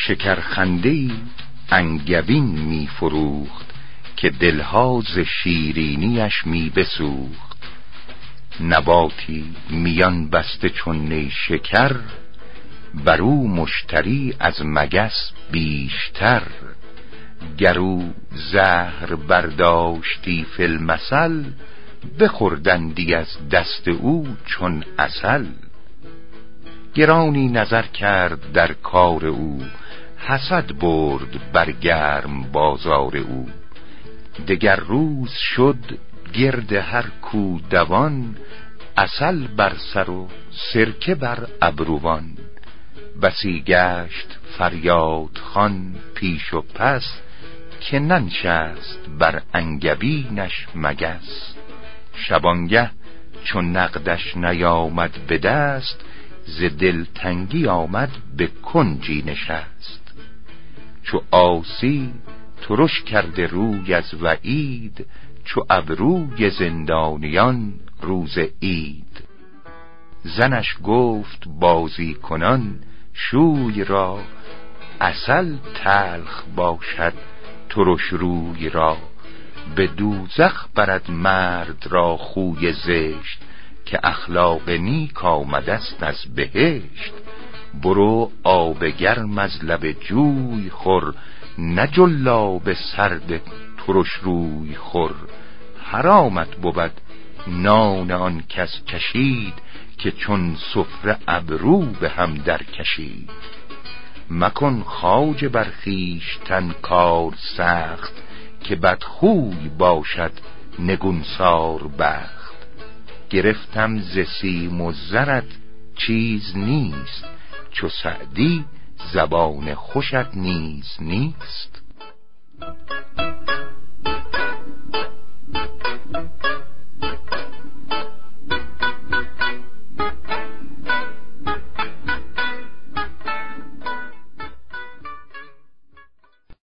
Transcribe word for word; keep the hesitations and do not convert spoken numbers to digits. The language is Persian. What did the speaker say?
شکرخنده‌ای انگبین می فروخت که دلها ز شیرینیش می بسوخت. نباتی میان بسته چون نیشکر، برو مشتری از مگس بیشتر. گرو زهر برداشتی فی المثل، بخوردندی از دست او چون عسل. گرانی نظر کرد در کار او، حسد برد بر گرم بازار او. دگر روز شد گرد هر کو دوان، عسل بر سر و سرکه بر ابروان. بسی گشت فریاد خوان پیش و پس، که ننشست بر انگبینش مگس. شبانگه چون نقدش نیامد به دست، ز دلتنگی آمد به کنجی نشست. چو عاصی ترش کرده روی از وعید، چو ابروی زندانیان روز عید. زنش گفت بازی کنان شوی را، عسل تلخ باشد ترش روی را. به دوزخ برد مرد را خوی زشت، که اخلاق نیک آمدست از بهشت. برو آب گرم از لب جوی خور، نه جلاب سرد ترش روی خور. حرامت بود نان آن کس چشید، که چون سفره ابرو به هم در کشید. مکن خواجه بر خویشتن کار سخت، که بدخوی باشد نگونسار بخت. گرفتم ز سیم و زرت چیز نیست، چو سعدی زبان خوشت نیز نیست.